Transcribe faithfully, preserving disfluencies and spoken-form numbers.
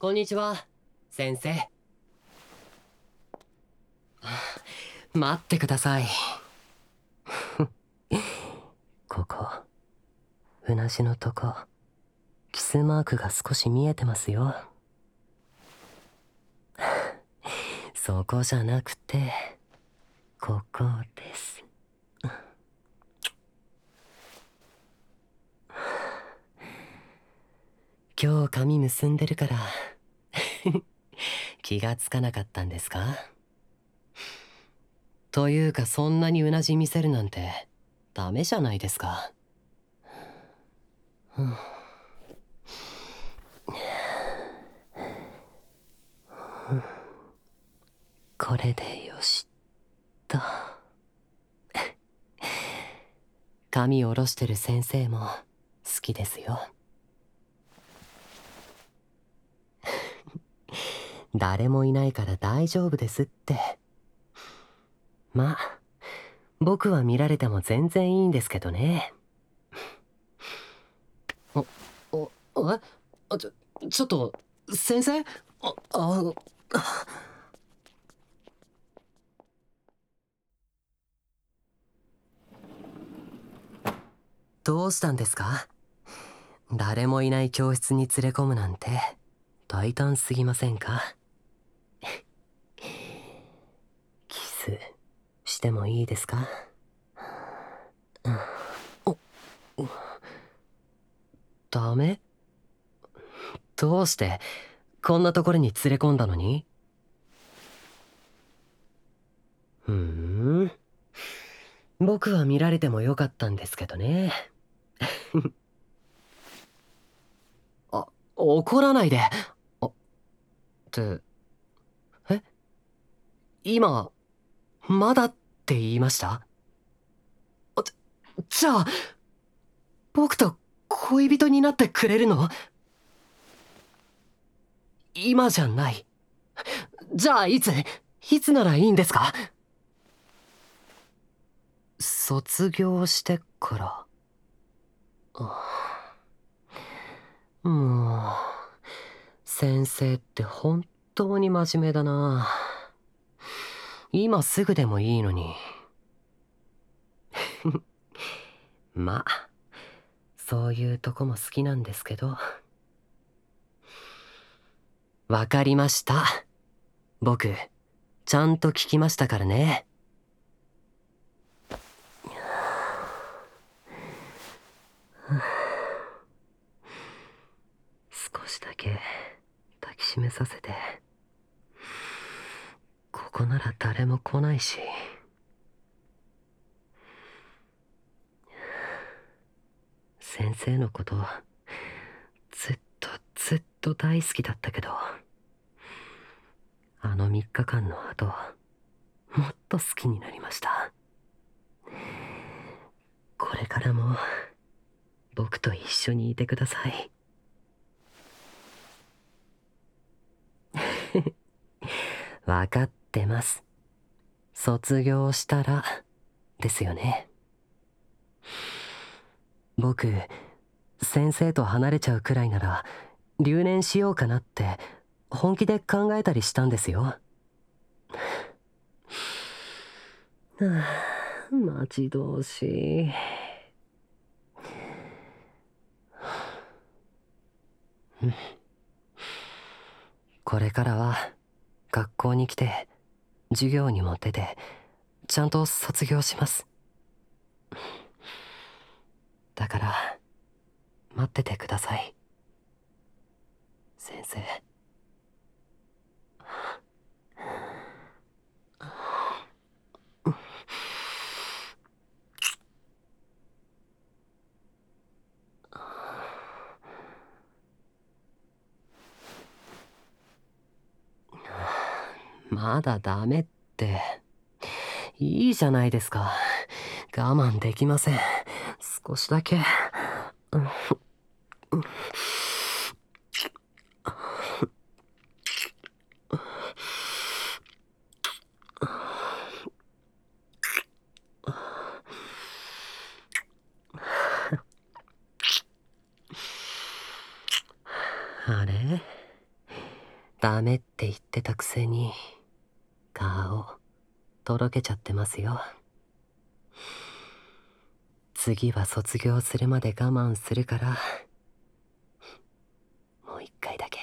こんにちは、先生。待ってください。ここ、うなじのとこ、キスマークが少し見えてますよ。そこじゃなくて、ここです。今日髪結んでるから気がつかなかったんですか？というか、そんなにうなじ見せるなんてダメじゃないですか。これでよしと。髪下ろしてる先生も好きですよ。誰もいないから大丈夫ですって。まあ、僕は見られても全然いいんですけどね。お、お、えあ、ちょ、ちょっと、先生あ、あ、どうしたんですか？誰もいない教室に連れ込むなんて大胆すぎませんか？キスしてもいいですか？お、ダメ？どうしてこんなところに連れ込んだのに？ふーん、僕は見られてもよかったんですけどね。あ、怒らないで。あ、って、え、今まだって言いました？あ、じじゃあ僕と恋人になってくれるの？今じゃない。じゃあいついつならいいんですか？卒業してから。あ、もう先生って本当に真面目だな。今すぐでもいいのに。まあそういうとこも好きなんですけど。わかりました。僕ちゃんと聞きましたからね。少しだけ抱きしめさせて。ここなら誰も来ないし。先生のことずっとずっと大好きだったけど、あのみっかかんの後もっと好きになりました。これからも僕と一緒にいてください。わかってます。卒業したらですよね。僕先生と離れちゃうくらいなら留年しようかなって本気で考えたりしたんですよ。はあ、待ち遠しい。これからは学校に来て授業にも出てちゃんと卒業します。だから待っててください、先生。まだダメって。いいじゃないですか。我慢できません。少しだけ。あれ、 ダメって言ってたくせに顔とろけちゃってますよ。次は卒業するまで我慢するから、もう一回だけ。